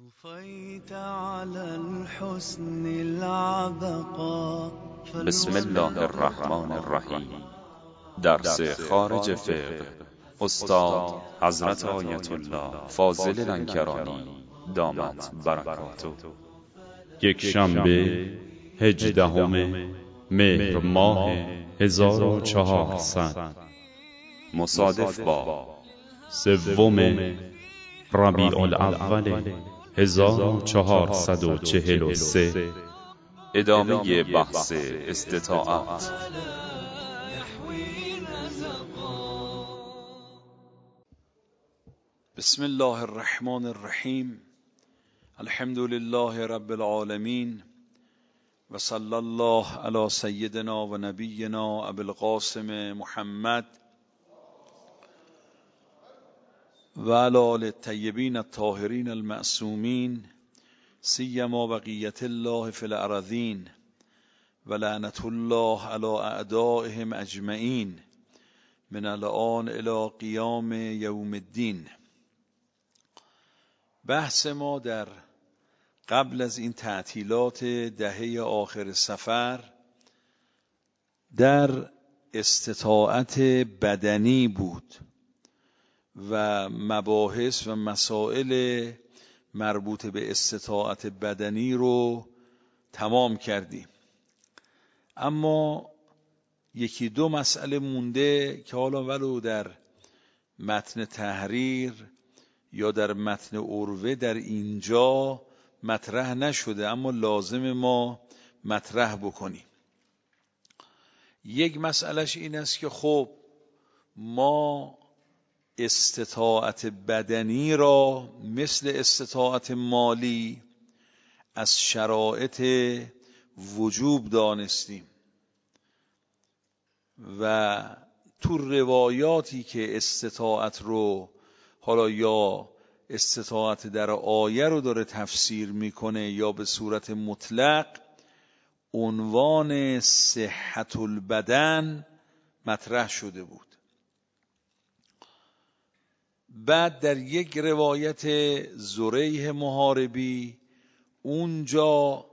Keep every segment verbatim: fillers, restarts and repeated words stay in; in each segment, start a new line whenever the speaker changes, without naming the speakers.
بسم الله الرحمن الرحیم. درس خارج فقه، استاد حضرت آیت الله فاضل لنکرانی دامت برکاته.
یک شنبه هجدهم مهر ماه هزار و چهارصد
مصادف با
سوم ربیع الاول هزار و چهارصد و چهل و سه.
ادامه بحث استطاعت.
بسم الله الرحمن الرحیم. الحمد لله رب العالمین و صلی الله علی سیدنا و نبینا ابی القاسم محمد و علی آل الطیبین الطاهرین المعصومین سیما بقیت الله فی الارضین و لعنة الله علی اعدائهم اجمعین من الآن الی قیام یوم الدین. بحث ما در قبل از این تعطیلات دهه آخر سفر در استطاعت بدنی بود و مباحث و مسائل مربوط به استطاعت بدنی رو تمام کردیم، اما یکی دو مسئله مونده که حالا ولو در متن تحریر یا در متن عروه در اینجا مطرح نشده، اما لازم ما مطرح بکنیم. یک مسئلهش این است که خب ما استطاعت بدنی را مثل استطاعت مالی از شرایط وجوب دانستیم و تو روایاتی که استطاعت رو حالا یا استطاعت در آیه رو داره تفسیر میکنه یا به صورت مطلق عنوان صحت البدن مطرح شده بود. بعد در یک روایت زریح محاربی اونجا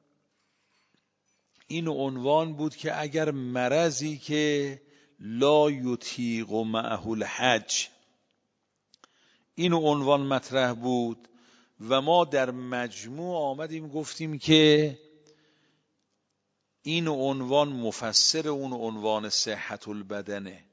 این عنوان بود که اگر مرضی که لا یطیق معه الحج، این عنوان مطرح بود و ما در مجموع آمدیم گفتیم که این عنوان مفسر اون عنوان صحت البدنه.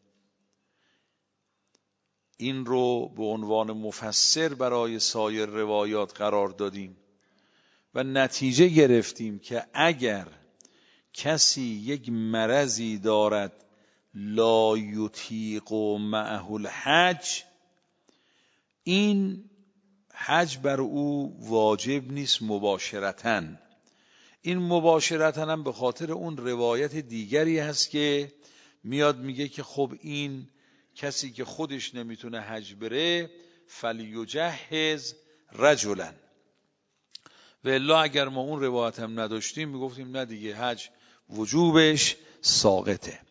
این رو به عنوان مفسر برای سایر روایات قرار دادیم و نتیجه گرفتیم که اگر کسی یک مرضی دارد لا یطیق معه الحج، این حج بر او واجب نیست مباشرتاً. این مباشرتاً هم به خاطر اون روایت دیگری هست که میاد میگه که خب این کسی که خودش نمیتونه حج بره فلیجهز رجلا، و الا اگر ما اون روایت هم نداشتیم میگفتیم نه دیگه حج وجوبش ساقطه.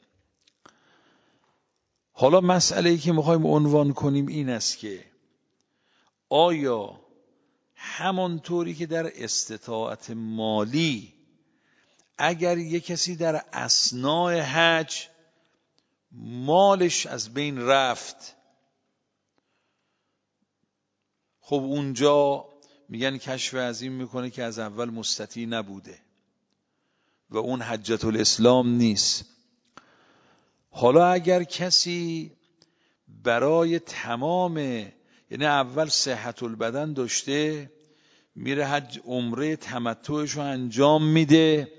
حالا مسئله‌ای که میخوایم عنوان کنیم این است که آیا همانطوری که در استطاعت مالی اگر یک کسی در اثناء حج مالش از بین رفت، خب اونجا میگن کشف عظیم میکنه که از اول مستطیع نبوده و اون حجت الاسلام نیست. حالا اگر کسی برای تمام، یعنی اول صحت البدن داشته، میره حج عمره تمتعش رو انجام میده،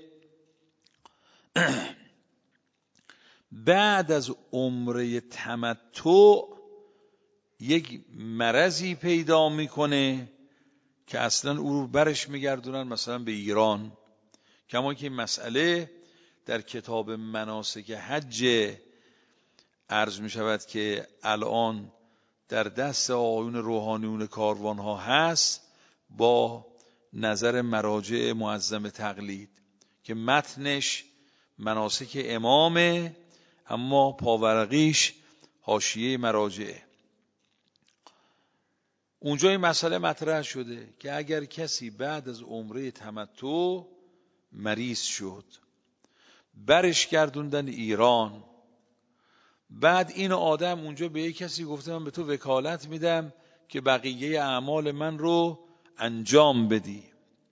بعد از عمره تمتع یک مرضی پیدا میکنه که اصلا او رو برش میگردونن مثلا به ایران، کما که مسئله در کتاب مناسک حج عرض میشود که الان در دست آیون روحانیون کاروان ها هست با نظر مراجع معظم تقلید که متنش مناسک امامه اما پاورقیش حاشیه مراجعه. اونجا این مسئله مطرح شده که اگر کسی بعد از عمره تمتع مریض شد، برش گردوندن ایران، بعد این آدم اونجا به یک کسی گفته من به تو وکالت میدم که بقیه اعمال من رو انجام بدی،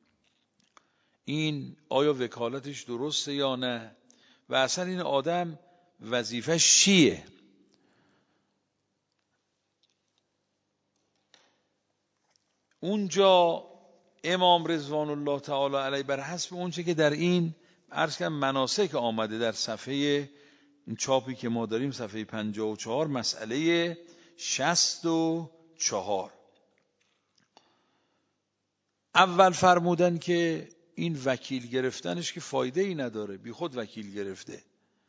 این آیا وکالتش درسته یا نه؟ و اصلا این آدم وظیفه‌ش چیه؟ اونجا امام رضوان الله تعالی علیه بر حسب اونچه که در این عرض کردم مناسک آمده در صفحه این چاپی که ما داریم، صفحه پنجاه و چهار، مسئله شصت و چهار، اول فرمودن که این وکیل گرفتنش که فایده ای نداره، بی خود وکیل گرفته،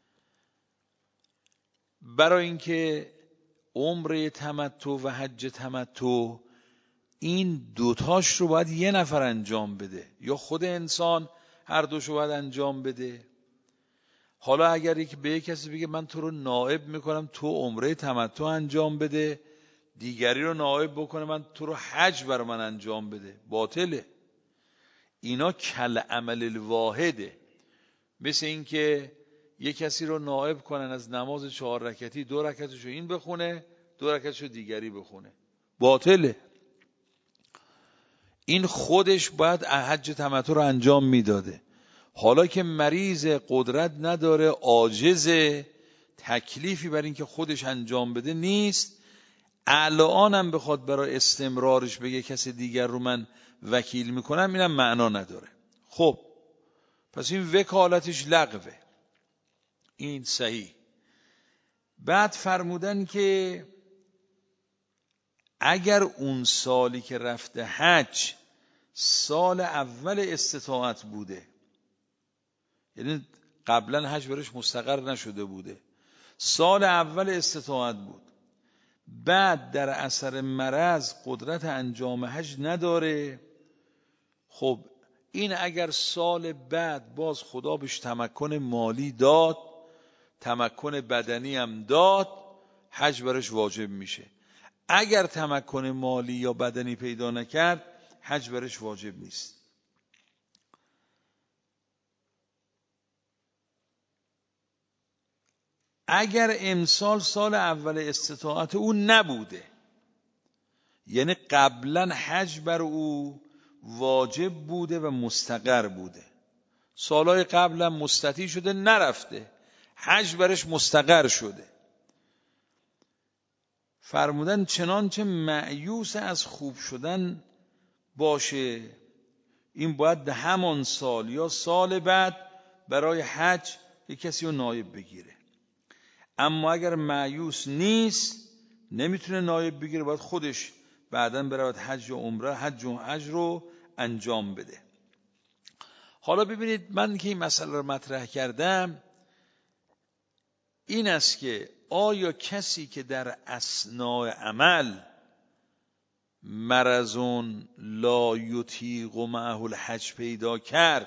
برای اینکه عمره تمتع و حج تمتع این دوتاش رو باید یه نفر انجام بده، یا خود انسان هر دوش رو باید انجام بده. حالا اگر یک به یک کسی بگه من تو رو نائب میکنم تو عمره تمتع انجام بده، دیگری رو نائب بکنه من تو رو حج بر من انجام بده، باطله. اینا کل عمل الواحده. مثل این که یک کسی رو نائب کنن از نماز چهار رکعتی، دو رکعتشو این بخونه، دو رکعتشو دیگری بخونه، باطله. این خودش باید حج تمتع رو انجام میداده. حالا که مریض، قدرت نداره، عاجز، تکلیفی بر این که خودش انجام بده نیست، الان هم بخواد برای استمرارش بگه کسی دیگر رو من وکیل میکنم، اینم معنا نداره. خب پس این وکالتش لغوه، این صحیح. بعد فرمودن که اگر اون سالی که رفته حج سال اول استطاعت بوده، یعنی قبلا حج برش مستقر نشده بوده، سال اول استطاعت بود، بعد در اثر مرض قدرت انجام حج نداره، خب این اگر سال بعد باز خدا بهش تمکن مالی داد، تمکن بدنی هم داد، حج برش واجب میشه. اگر تمکن مالی یا بدنی پیدا نکرد، حج برش واجب نیست. اگر امسال سال اول استطاعت او نبوده، یعنی قبلا حج بر او واجب بوده و مستقر بوده، سالهای قبلا مستطیع شده نرفته، حج برش مستقر شده، فرمودن چنانچه مأیوس از خوب شدن باشه، این باید ده همان سال یا سال بعد برای حج یک کسی رو نایب بگیره. اما اگر مأیوس نیست، نمیتونه نایب بگیره، باید خودش بعداً برود حج و عمره، حج و حج رو انجام بده. حالا ببینید، من که این مسئله رو مطرح کردم این است که آیا کسی که در اثناء عمل مرضون لا یطیق معه الحج پیدا کرد،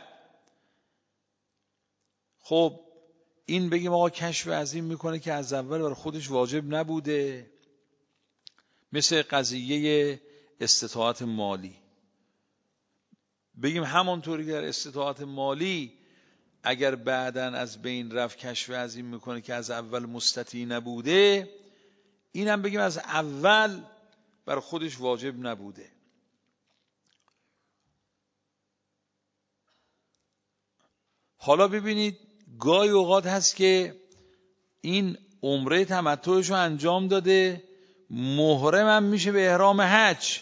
خب این بگیم آقا کشف عظیم میکنه که از اول برای خودش واجب نبوده، مثل قضیه استطاعت مالی، بگیم همانطوری که در استطاعت مالی اگر بعداً از بین رفت کشف عظیم میکنه که از اول مستطیع نبوده، اینم بگیم از اول بر خودش واجب نبوده. حالا ببینید گاهی اوقات هست که این عمره تمتعش رو انجام داده، محرم هم میشه به احرام حج،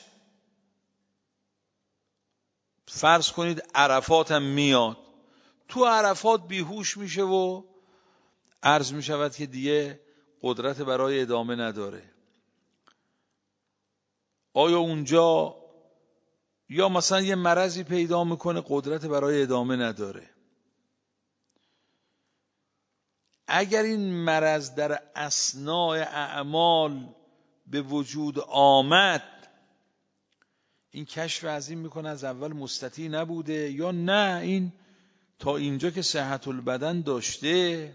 فرض کنید عرفات هم میاد، تو عرفات بیهوش میشه و عرض میشود که دیگه قدرت برای ادامه نداره. آیا اونجا یا مثلا یه مرضی پیدا میکنه قدرت برای ادامه نداره، اگر این مرض در اثناء اعمال به وجود آمد، این کشف عظیم میکنه از اول مستطیع نبوده، یا نه این تا اینجا که صحت البدن داشته،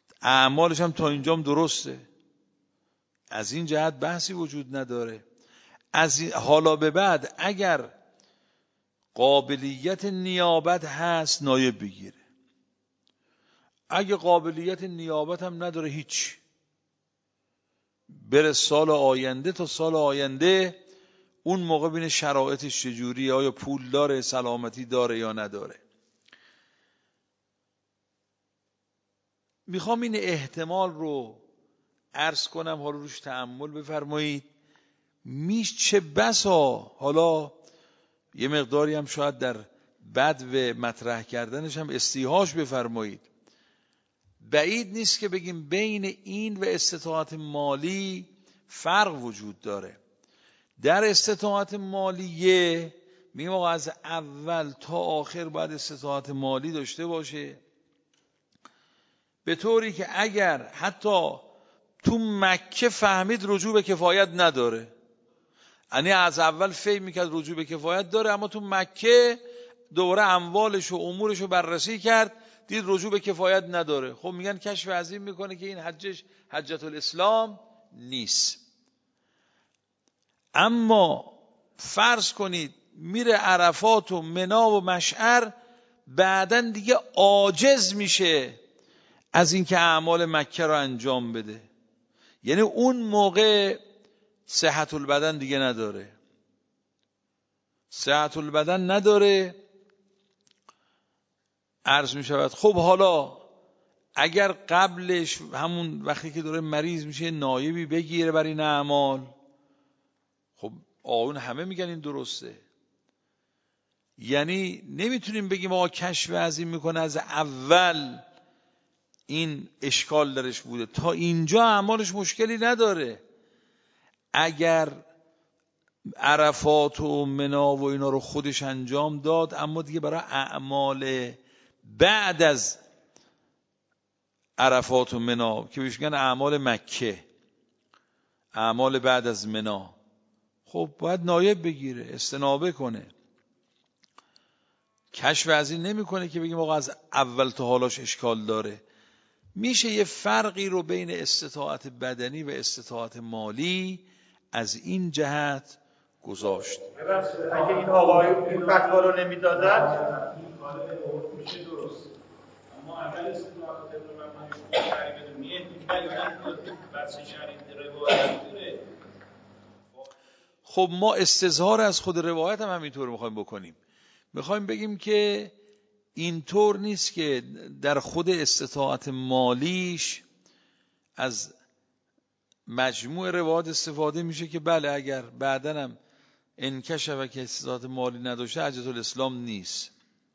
اعمالش هم تا اینجا هم درسته، از این جهت بحثی وجود نداره. از حالا به بعد اگر قابلیت نیابت هست نایب بگیره، اگه قابلیت نیابت هم نداره هیچ، بره سال آینده تا سال آینده اون موقع بینه شرایطش چجوریه، آیا پول داره، سلامتی داره یا نداره. میخوام این احتمال رو عرض کنم، حالا روش تأمل بفرمایید. میش چه بسا، حالا یه مقداری هم شاید در بدو مطرح کردنش هم استیحاش بفرمایید. بعید نیست که بگیم بین این و استطاعت مالی فرق وجود داره. در استطاعت مالیه میگم آقا از اول تا آخر باید استطاعت مالی داشته باشه، به طوری که اگر حتی تو مکه فهمید رجوع به کفایت نداره، یعنی از اول فهم میکرد رجوع به کفایت داره، اما تو مکه دوباره اموالش و امورش رو بررسی کرد دید رجوع به کفایت نداره، خب میگن کشف عظیم میکنه که این حجش حجت الاسلام نیست. اما فرض کنید میره عرفات و منا و مشعر، بعدن دیگه عاجز میشه از اینکه اعمال مکه رو انجام بده، یعنی اون موقع صحت البدن دیگه نداره، صحت البدن نداره. عرض می شود خب حالا اگر قبلش همون وقتی که داره مریض میشه نایبی بگیره بر این اعمال، خب آقایون همه میگن این درسته. یعنی نمیتونیم بگیم آقا کشف عظیم میکنه از اول این اشکال درش بوده، تا اینجا اعمالش مشکلی نداره. اگر عرفات و منا و اینا رو خودش انجام داد، اما دیگه برای اعمال بعد از عرفات و منا که بهش میگن اعمال مکه، اعمال بعد از منا، خب باید نایب بگیره، استنابه کنه. کشف عظیم نمیکنه که بگیم آقا از اول تا حالاش اشکال داره. میشه یه فرقی رو بین استطاعت بدنی و استطاعت مالی از این جهت گذاشت.
اگه این آقای این فتوا رو نمیدادن میشه درست، اما اول استطاعت بدنی شریعت بدونیه دیگه بحث شریعت روایت داره.
خب ما استظهار از خود روایت هم همینطور میخوایم بکنیم، میخوایم بگیم که اینطور نیست که در خود استطاعت مالیش از مجموع روایات استفاده میشه که بله اگر بعدنم انکشف که استطاعت مالی نداشته حجت الاسلام نیست،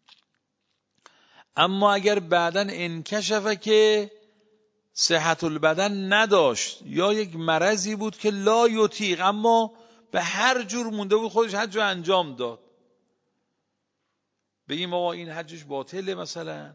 اما اگر بعدن انکشف که صحت البدن نداشت یا یک مرضی بود که لا یطیق، اما به هر جور مونده بود خودش حج رو انجام داد، بگیم آقا این حجش باطله مثلا؟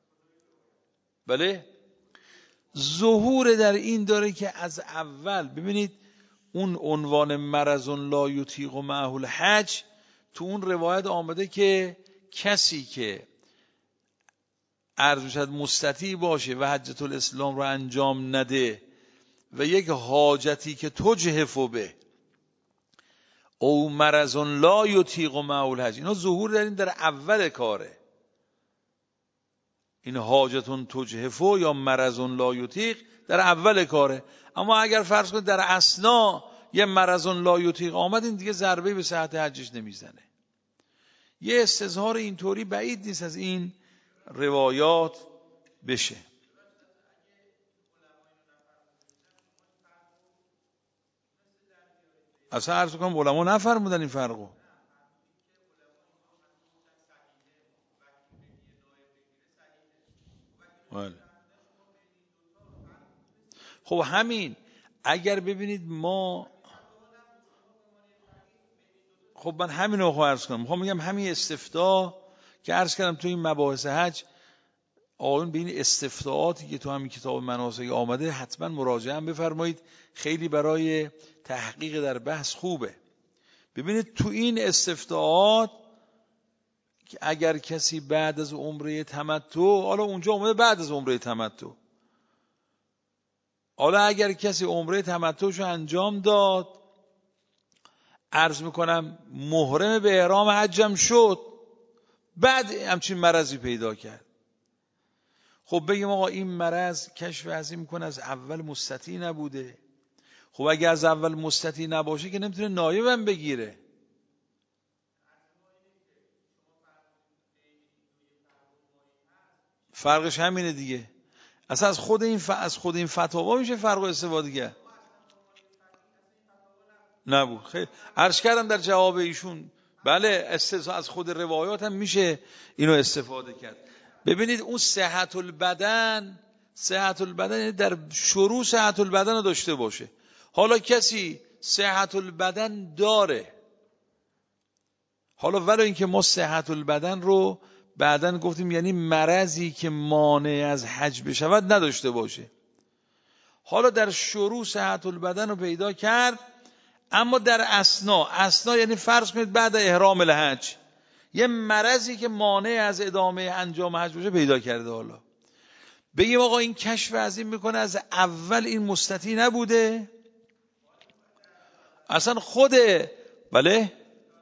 بله، ظهور در این داره که از اول ببینید اون عنوان مرض لا یطیق و معه الحج تو اون روایت آمده که کسی که عرض شد مستطیع باشه و حجت الاسلام رو انجام نده و یک حاجتی که تجهف به او مرض لا یطیق و معه الحج، اینا ظهور در این در اول کاره، این حاجتون تجهفو یا مرضون لا یطیق در اول کاره. اما اگر فرض کنید در اثنا یه مرضون لا یطیق آمد، این دیگه ضربه به صحت حجش نمیزنه. یه استظهار اینطوری بعید نیست از این روایات بشه. اصلا عرض کنم علما نفرمودن این فرقو. بله. خب همین اگر ببینید ما، خب من همین رو خواهد عرض کنم، خب میگم همین استفتاء که عرض کردم تو این مباحث حج آقایون به این استفتاءاتی که تو همین کتاب مناسک آمده حتما مراجعه هم بفرمایید، خیلی برای تحقیق در بحث خوبه. ببینید تو این استفتاءات که اگر کسی بعد از عمره تمتع، حالا اونجا اومده بعد از عمره تمتع، حالا اگر کسی عمره تمتعشو انجام داد عرض میکنم محرم به احرام حجم شد، بعد همچین مرضی پیدا کرد. خب بگیم آقا این مرض کشف عظیم میکنه از اول مستطیع نبوده. خب اگه از اول مستطیع نباشه که نمیتونه نایبم بگیره. فرقش همینه دیگه. اصلا از خود این ف... از خود این فتاوا میشه فرق و استفاده کرد. نبود. خیلی عرض کردم در جواب ایشون بله استثنا از خود روایات هم میشه اینو استفاده کرد. ببینید اون صحت البدن، صحت البدن در شروع صحت البدن رو داشته باشه. حالا کسی صحت البدن داره، حالا ولو اینکه ما صحت البدن رو بعدن گفتیم یعنی مرضی که مانع از حج بشود نداشته باشه، حالا در شروع صحت البدن رو پیدا کرد، اما در اثنا، اثنا یعنی فرض کنید بعد احرام الحج یه مرضی که مانع از ادامه انجام حج باشه پیدا کرده. حالا بگیم آقا این کشف عظیم میکنه از اول این مستطیع نبوده اصلا خوده. بله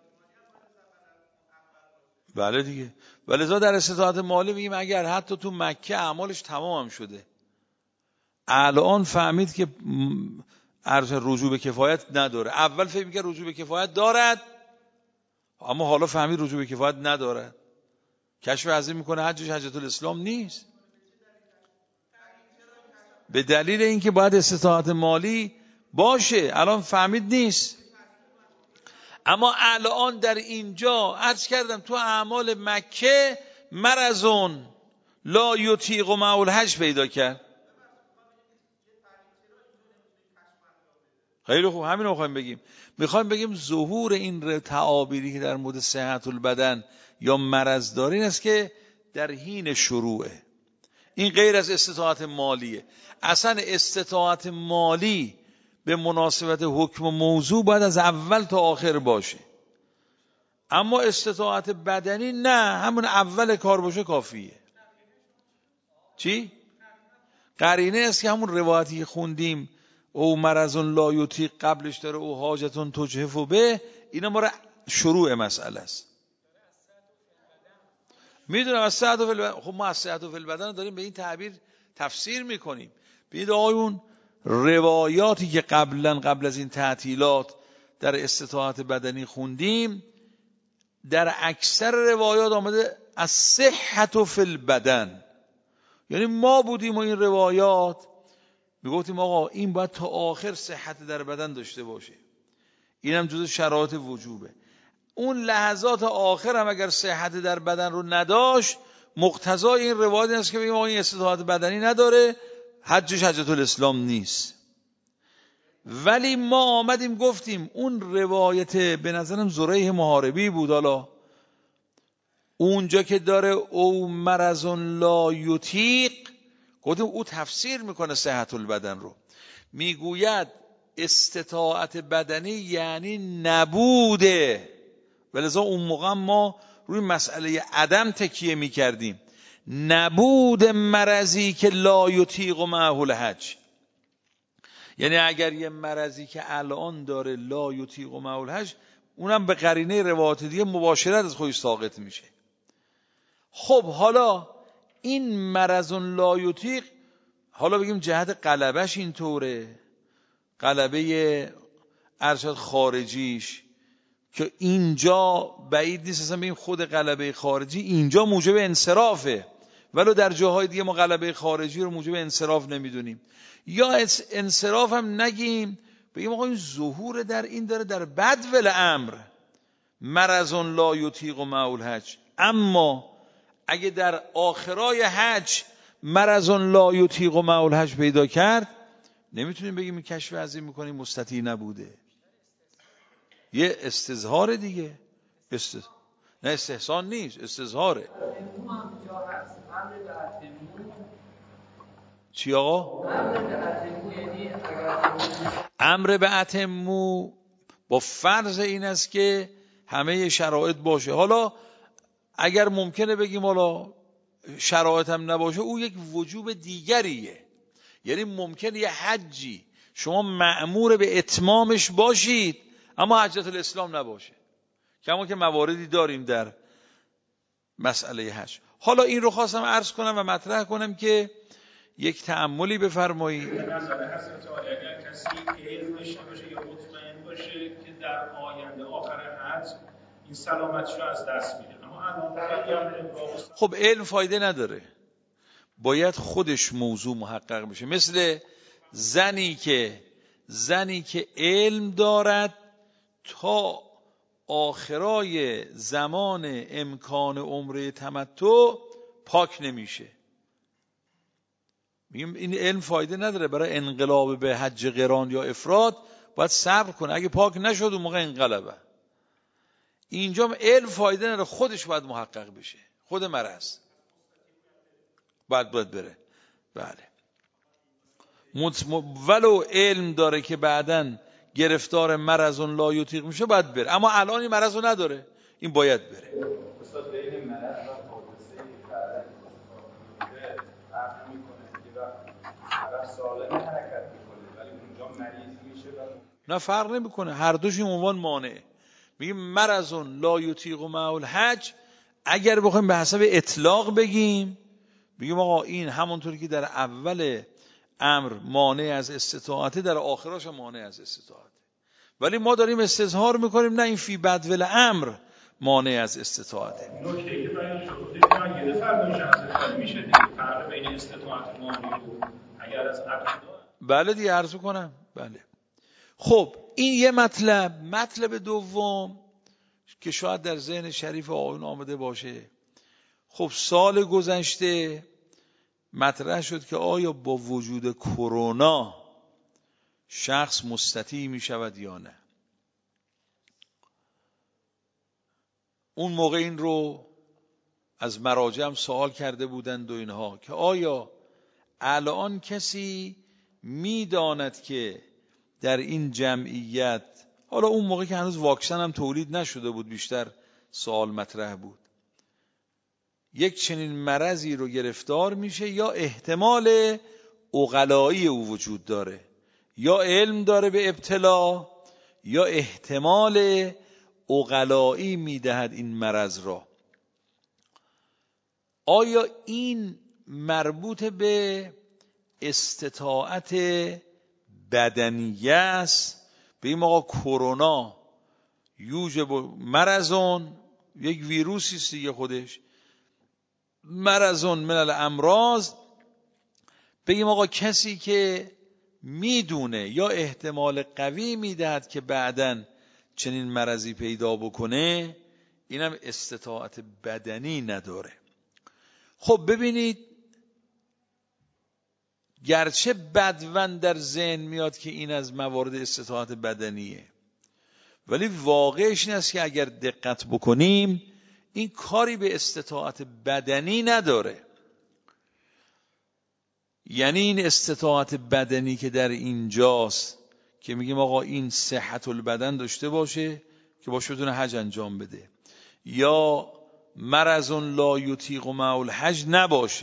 بله دیگه. ولذا در استطاعت مالی میگیم اگر حتی تو مکه اعمالش تمام هم شده، الان فهمید که عرض رجوع به کفایت نداره، اول فکر می‌کرد رجوع به کفایت دارد اما حالا فهمید رجوع به کفایت ندارد، کشف عظیم میکنه حجش حجت الاسلام نیست، به دلیل اینکه باید استطاعت مالی باشه، الان فهمید نیست. اما الان در اینجا عرض کردم تو اعمال مکه مرضون لا یطیق معه الحج پیدا کرد. خیلی خوب، همین رو میخوایم بگیم. میخوایم بگیم ظهور این تعابیری که در مورد صحت البدن یا مرض داره این است که در حین شروعه، این غیر از استطاعت مالیه. اصلا استطاعت مالی به مناسبت حکم و موضوع باید از اول تا آخر باشه، اما استطاعت بدنی نه، همون اول کار باشه کافیه. چی؟ قرینه است که همون روایتی که خوندیم او مرضون لا یطیق قبلش داره او حاجتون تجهف به، اینا ما را شروع مسئله است. میدونم از صحت و فی البدن، خب ما از صحت و فی البدن داریم به این تعبیر تفسیر میکنیم. ببینید آقایون روایاتی که قبلا قبل از این تعطیلات در استطاعت بدنی خوندیم، در اکثر روایات آمده از صحت و فی البدن، یعنی ما بودیم و این روایات میگفتیم آقا این باید تا آخر صحت در بدن داشته باشه، اینم جزو شرایط وجوبه. اون لحظات آخر هم اگر صحت در بدن رو نداشت، مقتضای این روایت است که بگیم آقا این استطاعت بدنی نداره، حجش حجت الاسلام نیست. ولی ما آمدیم گفتیم اون روایت به نظرم زریح محاربی بود، حالا اونجا که داره او مرضون لا یطیق، گفتیم او تفسیر میکنه صحت البدن رو، میگوید استطاعت بدنی یعنی نبوده. ولذا اون موقع ما روی مسئله عدم تکیه میکردیم، نبود مرضی که لا یطیق معه الحج، یعنی اگر یه مرضی که الان داره لا یطیق معه الحج، اونم به قرینه روایت دیگه مباشرت از خودش ساقط میشه. خب حالا این مرضون لا یطیق، حالا بگیم جهت غلبش اینطوره، غلبه ارشاد خارجیش که اینجا بعید نیست اصلا بگیم خود غلبه خارجی اینجا موجب انصرافه، ولو در جاهای دیگه ما غلبه خارجی رو موجب انصراف نمیدونیم، یا انصراف هم نگیم بگیم آقا این ظهور در این داره در بدو الامر مرضون لا یطیق معه الحج، اما اگه در آخرای حج مرضون لا یطیق معه الحج پیدا کرد، نمیتونیم بگیم این کشف عظیم میکنیم مستطیع نبوده، یه استظهار دیگه، استظ... نه استحسان نیست، استظهاره. چی آقا؟ امر به اتمو با فرض این است که همه شرایط باشه. حالا اگر ممکنه بگیم حالا شرایط هم نباشه، او یک وجوب دیگریه، یعنی ممکنه یه حجی شما مأمور به اتمامش باشید اما حجت الاسلام نباشه. کما که مواردی داریم در مسئله حج. حالا این رو خواستم عرض کنم و مطرح کنم که یک تأملی بفرمایید.
به نظر حضرت عالی اگر کسی علم داشته باشه یا مطمئن باشه که در آینده آخر حج این سلامتش رو از دست میده، اما الان
خب علم فایده نداره، باید خودش موضوع محقق بشه. مثل زنی که زنی که علم دارد تا آخرای زمان امکان عمره تمتع پاک نمیشه، میگیم این علم فایده نداره. برای انقلاب به حج قران یا افراد باید صبر کنه، اگه پاک نشد اون موقع انقلبه. اینجا علم فایده نداره، خودش باید محقق بشه، خود مرض باید باید بره. بله ولو علم داره که بعدن گرفتار مرض لا یطیق میشه باید بره، اما الان این مرض رو نداره، این باید بره.
استاد بین مرض و حادثه بعدن فرق میکنه که طرف سالم حرکت میکنه ولی اونجا مریض میشه و
نه فرق نمیکنه، هر دوش این عنوان مانعه. میگیم مرض لا یطیق معه الحج، اگر بخوایم به حسب اطلاق بگیم بگیم آقا این همونطوری که در اول امر مانع از استطاعته در آخرش مانع از استطاعته، ولی ما داریم استظهار میکنیم نه این فی بدول امر مانع از استطاعته.
نکته که برای شما یه فرق شخصی میشه دیگه، فرق بین استطاعت مانع و اگر از ابتدا.
بله دیگه عرض کنم. بله خب این یه مطلب. مطلب دوم که شاید در ذهن شریف آقایون آمده باشه، خب سال گذشته مطرح شد که آیا با وجود کرونا شخص مستطیع می شود یا نه. اون موقع این رو از مراجع هم سوال کرده بودند و اینها که آیا الان کسی می داند که در این جمعیت، حالا اون موقع که هنوز واکسن هم تولید نشده بود بیشتر سوال مطرح بود، یک چنین مرضی رو گرفتار میشه یا احتمال عقلایی او وجود داره، یا علم داره به ابتلا یا احتمال عقلایی میدهد این مرض را. آیا این مربوط به استطاعت بدنیه است؟ به این آقا کرونا یوجب مرضون، یک ویروسی است دیگه خودش، مرضون من الامراض. بگیم آقا کسی که میدونه یا احتمال قوی میدهد که بعداً چنین مرضی پیدا بکنه، اینم استطاعت بدنی نداره. خب ببینید، گرچه بدون در ذهن میاد که این از موارد استطاعت بدنیه، ولی واقعش این است که اگر دقت بکنیم این کاری به استطاعت بدنی نداره. یعنی این استطاعت بدنی که در اینجاست که میگیم آقا این صحت البدن داشته باشه که باشه بتونه حج انجام بده، یا مرض لا یطیق معه الحج نباشه.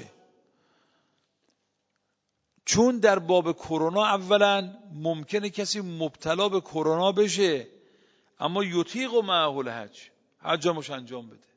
چون در باب کرونا اولا ممکنه کسی مبتلا به کرونا بشه اما یطیق معه الحج، حجمش انجام بده.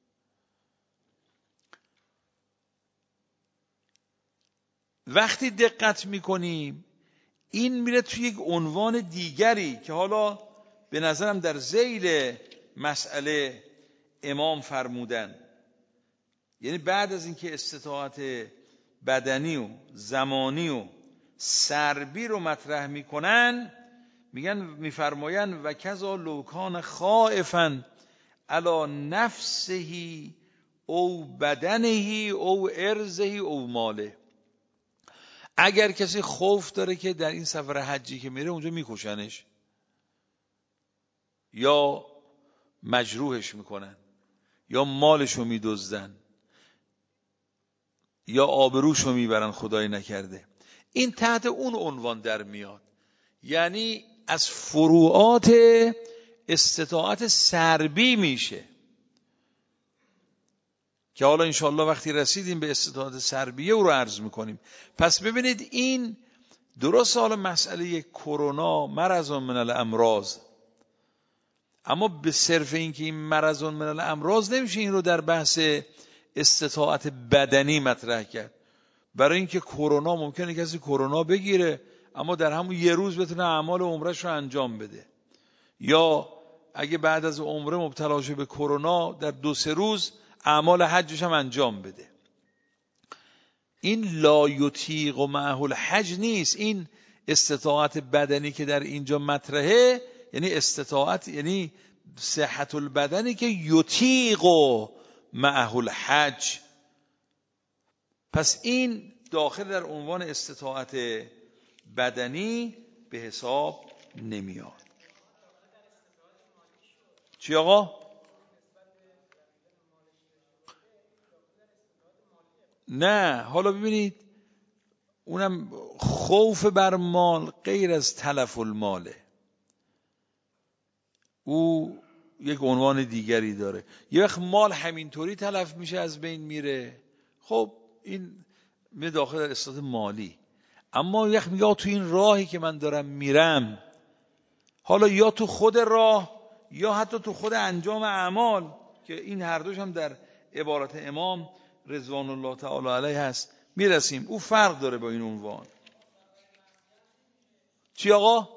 وقتی دقت میکنیم این میره توی یک عنوان دیگری که حالا به نظرم در ذیل مسئله امام فرمودن، یعنی بعد از اینکه استطاعت بدنی و زمانی و سربی رو مطرح میکنن، میگن میفرماین و کذا لو کان خائفا علی نفسه او بدنه او ارزه او ماله. اگر کسی خوف داره که در این سفر حجی که میره اونجا میکشنش یا مجروحش میکنن یا مالشو میدزدن یا آبروشو میبرن خدای نکرده، این تحت اون عنوان در میاد. یعنی از فروعات استطاعت سربی میشه که حالا انشاءالله وقتی رسیدیم به استطاعت سربیه او رو عرض میکنیم. پس ببینید این درست حالا مسئله کرونا مرض من الامراض، اما به صرف این که این مرض من الامراض نمیشه این رو در بحث استطاعت بدنی مطرح کرد. برای اینکه کرونا ممکنه کسی کرونا بگیره اما در همون یه روز بتونه اعمال عمرش رو انجام بده، یا اگه بعد از عمره مبتلا شه به کرونا در دو سه روز اعمال حجش هم انجام بده. این لا یطیق و معه الحج نیست. این استطاعت بدنی که در اینجا مطرحه یعنی استطاعت، یعنی صحت البدنی که یطیق و معه الحج. پس این داخل در عنوان استطاعت بدنی به حساب نمیاد. چی آقا؟ نه، حالا ببینید اونم خوف بر مال غیر از تلف الماله، او یک عنوان دیگری داره. یه وقت مال همینطوری تلف میشه از بین میره، خب این می داخل در استطاعت مالی. اما یه وقت میگه تو این راهی که من دارم میرم، حالا یا تو خود راه یا حتی تو خود انجام اعمال، که این هر دوش هم در عبارت امام رضوان الله تعالی علیه هست، میرسیم. او فرق داره با این عنوان. چی آقا؟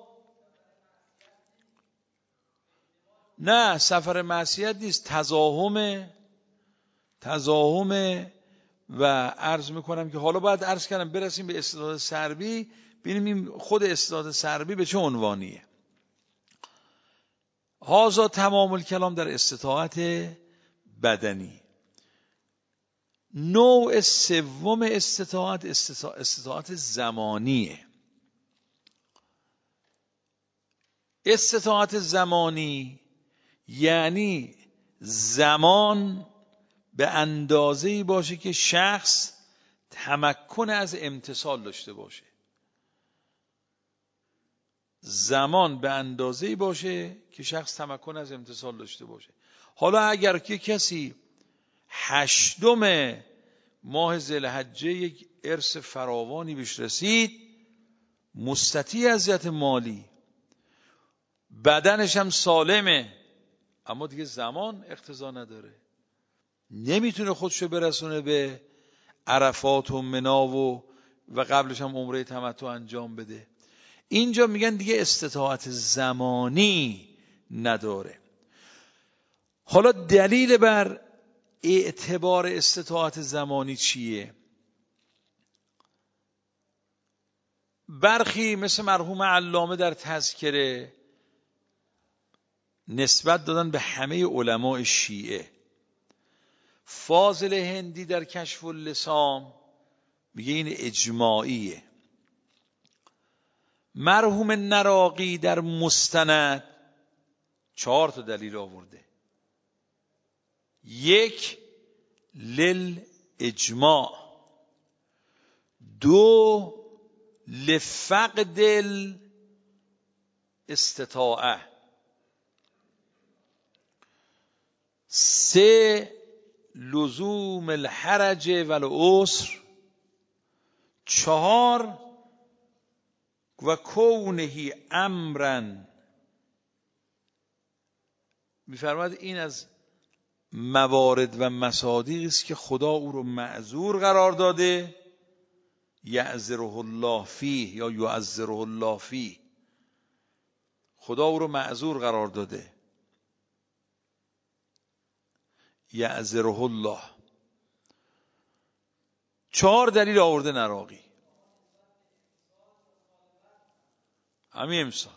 نه، سفر معصیت نیست، تزاحمه تزاحمه و عرض میکنم که حالا باید عرض کردم برسیم به استعداد سربی، ببینیم خود استعداد سربی به چه عنوانیه. هازا تمام الکلام در استطاعت بدنی. نوع سوم استطاعت استطاعت زمانیه. استطاعت زمانی یعنی زمان به اندازه‌ای باشه که شخص تمکن از امتثال داشته باشه. زمان به اندازه‌ای باشه که شخص تمکن از امتثال داشته باشه. حالا اگر که کسی هشتم ماه ذوالحجه یک ارث فراوانی بهش رسید، مستطیع اذیت مالی، بدنش هم سالمه، اما دیگه زمان اقتضا نداره، نمیتونه خودشو برسونه به عرفات و منا و و قبلش هم عمره تمتع انجام بده. اینجا میگن دیگه استطاعت زمانی نداره. حالا دلیل بر اعتبار استطاعت زمانی چیه؟ برخی مثل مرحوم علامه در تذکره نسبت دادن به همه علماء شیعه. فاضل هندی در کشف اللسام میگه این اجماعیه. مرحوم نراقی در مستند چهار تا دلیل آورده. یک، لل اجماع. دو، لفقد استطاعه. سه، لزوم الحرج و العسر. چهار، و کونه امرا. می‌فرماید این از موارد و مصادیقی است که خدا او رو معذور قرار داده، یعذره الله فیه یا یعذره الله فیه، خدا او رو معذور قرار داده، یعذره الله. چهار دلیل آورده نراقی. همین امسال.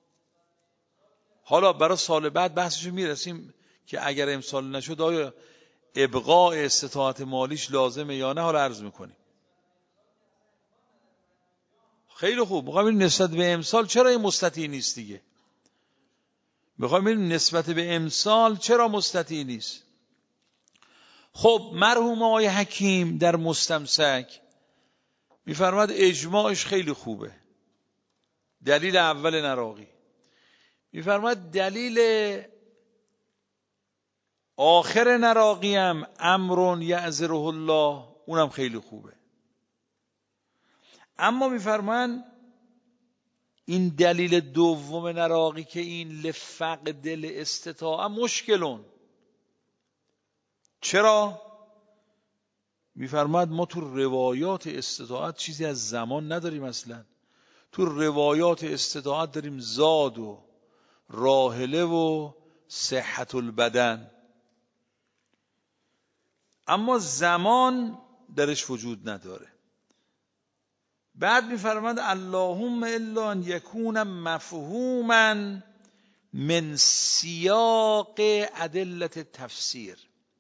حالا برای سال بعد بحثشو میرسیم که اگر امسال نشد آیا ابقاء استطاعت مالیش لازمه یا نه، حالا عرض میکنیم. خیلی خوب، میخوایم ببینیم نسبت به امسال چرا این مستطیع نیست دیگه. میخوایم ببینیم نسبت به امسال چرا مستطیع نیست. خب مرحوم آقای حکیم در مستمسک میفرماد اجماعش خیلی خوبه. دلیل اول نراقی. میفرماد دلیل آخر نراقی هم امرون یعذره الله، اونم خیلی خوبه. اما میفرمان این دلیل دوم نراقی که این لفقد الاستطاعه مشکلون. چرا؟ میفرماد ما تو روایات استطاعت چیزی از زمان نداریم اصلا. تو روایات استطاعت داریم زاد و راحله و صحت البدن، اما زمان درش وجود نداره. بعد میفرماد اللهم الا ان یکون مفهوما من سیاق ادله تفسیر.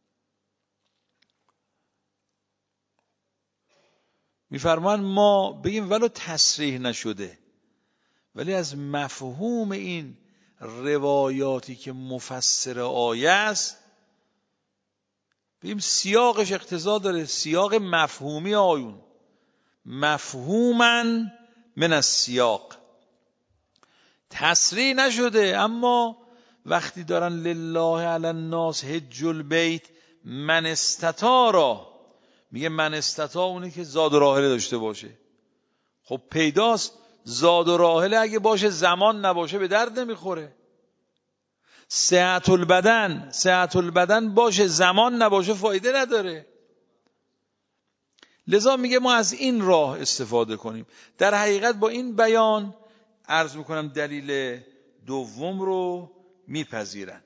میفرمان ما بگیم ولو تصریح نشده، ولی از مفهوم این روایاتی که مفسر آیه است بگیم سیاقش اقتضا داره، سیاق مفهومی آیون، مفهوما من السیاق. تصریح نشده، اما وقتی دارن لله علی الناس حج البیت من استطاع را، میگه من استطاع اونه که زاد و راحله داشته باشه. خب پیداست زاد و راحله اگه باشه زمان نباشه به درد نمیخوره. صحت البدن، صحت البدن باشه زمان نباشه فایده نداره. لذا میگه ما از این راه استفاده کنیم. در حقیقت با این بیان عرض میکنم دلیل دوم رو میپذیرن.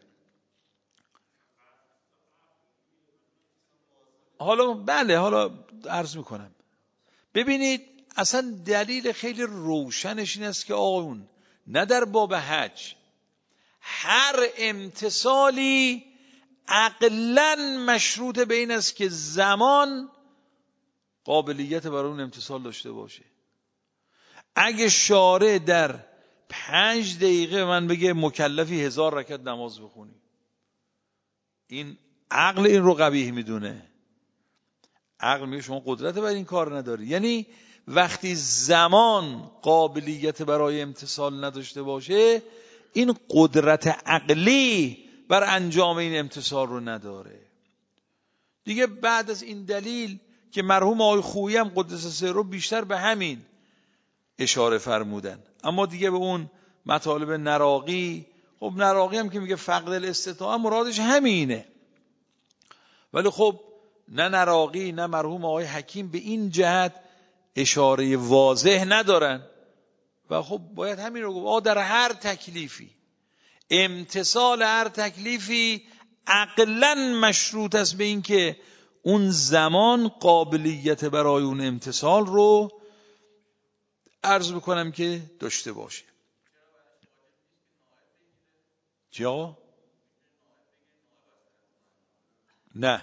حالا بله، حالا عرض میکنم. ببینید اصلا دلیل خیلی روشنش این است که آقایون نه در باب حج هر امتثالی عقلاً مشروط به این است که زمان قابلیت برای اون امتثال داشته باشه. اگه شارع در پنج دقیقه من بگه مکلفی هزار رکعت نماز بخونی، این عقل این رو قبیح میدونه. عقل میگه شما قدرت برای این کار نداری. یعنی وقتی زمان قابلیت برای امتثال نداشته باشه، این قدرت عقلی بر انجام این امتثال رو نداره. دیگه بعد از این دلیل که مرحوم آقای خویی هم قدس سره بیشتر به همین اشاره فرمودن، اما دیگه به اون مطالب نراقی، خب نراقی هم که میگه فقد الاستطاعه مرادش همینه، ولی خب نه نراقی نه مرحوم آقای حکیم به این جهت اشاره واضح ندارن و خب باید همین رو گفت. آه در هر تکلیفی، امتثال هر تکلیفی عقلاً مشروط است به این که اون زمان قابلیت برای اون امتثال رو عرض بکنم که داشته باشه. جا؟ نه،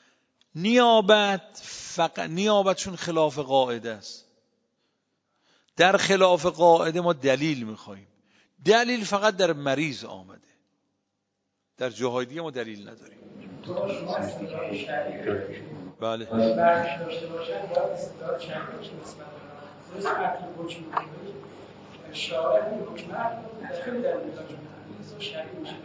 نیابت فقط نیابت چون خلاف قاعده است. در خلاف قاعده ما دلیل میخوایم. دلیل فقط در مریض آمده، در جاهای دیگه ما دلیل نداریم. بله. بخش داشته باشن باید استدلال چند بشه نسبت به روز اصل حکم شارع حکم خیلی دلیل داره شرعی میشه.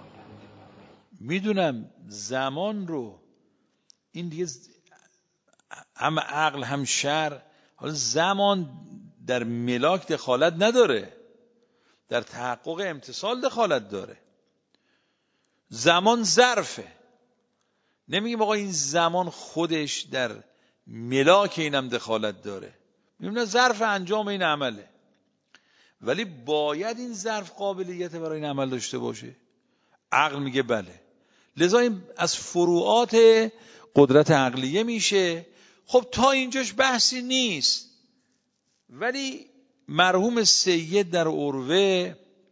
میدونم زمان رو این دیگه هم عقل هم شرع، حالا زمان در ملاک دخالت نداره، در تحقق امتثال دخالت داره. زمان ظرفه، نمیگیم آقا این زمان خودش در ملاک اینم دخالت داره، میگیم نه ظرف انجام این عمله، ولی باید این ظرف قابلیت برای این عمل داشته باشه. عقل میگه بله. لذا این از فروعات قدرت عقلیه میشه. خب تا اینجاش بحثی نیست، ولی مرحوم سید در عروه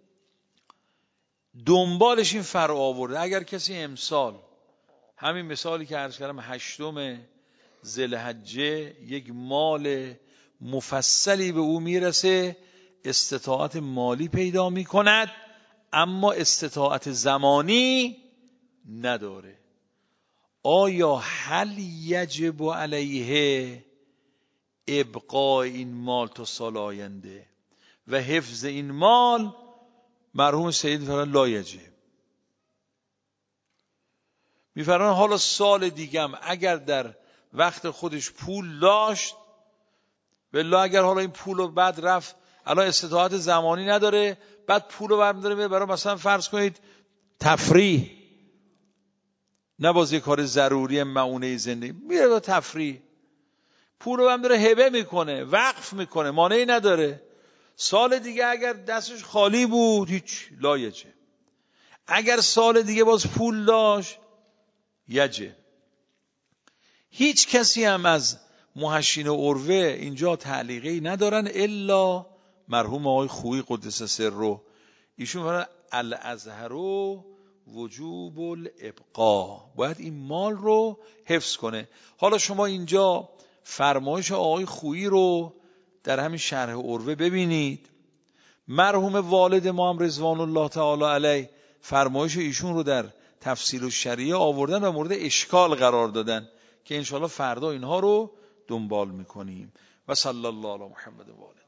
دنبالش این فرع آورده. اگر کسی امسال همین مثالی که عرض کردم هشتم ذوالحجه یک مال مفصلی به او میرسه، استطاعت مالی پیدا میکند اما استطاعت زمانی نداره، آیا هل یجب علیه ابقاء این مال تا سال آینده و حفظ این مال؟ مرحوم سید فرمان لا یجب. میفرمان حالا سال دیگم اگر در وقت خودش پول داشت، بالله اگر حالا این پول رو بعد رفت الان استطاعت زمانی نداره، بعد پول رو برمی‌داره میره برای مثلا فرض کنید تفریح، نه باز یه کار ضروری معونه زندگی، میره با تفریح، پول رو برمی‌داره هبه میکنه، وقف میکنه، مانعی نداره. سال دیگه اگر دستش خالی بود هیچ لایجه، اگر سال دیگه باز پول داشت یجه. هیچ کسی هم از محشین عروه اینجا تعلیقی ندارن الا مرحوم آقای خویی قدس سره. ایشون فرمودن الازهر وجوب الابقاء، باید این مال رو حفظ کنه. حالا شما اینجا فرمایش آقای خویی رو در همین شرح عروه ببینید. مرحوم والد ما هم رضوان الله تعالی علیه فرمایش ایشون رو در تفسیر الشریعه آوردن و مورد اشکال قرار دادن که انشاءالله فردا اینها رو دنبال میکنیم. و صلی الله علی محمد و آله.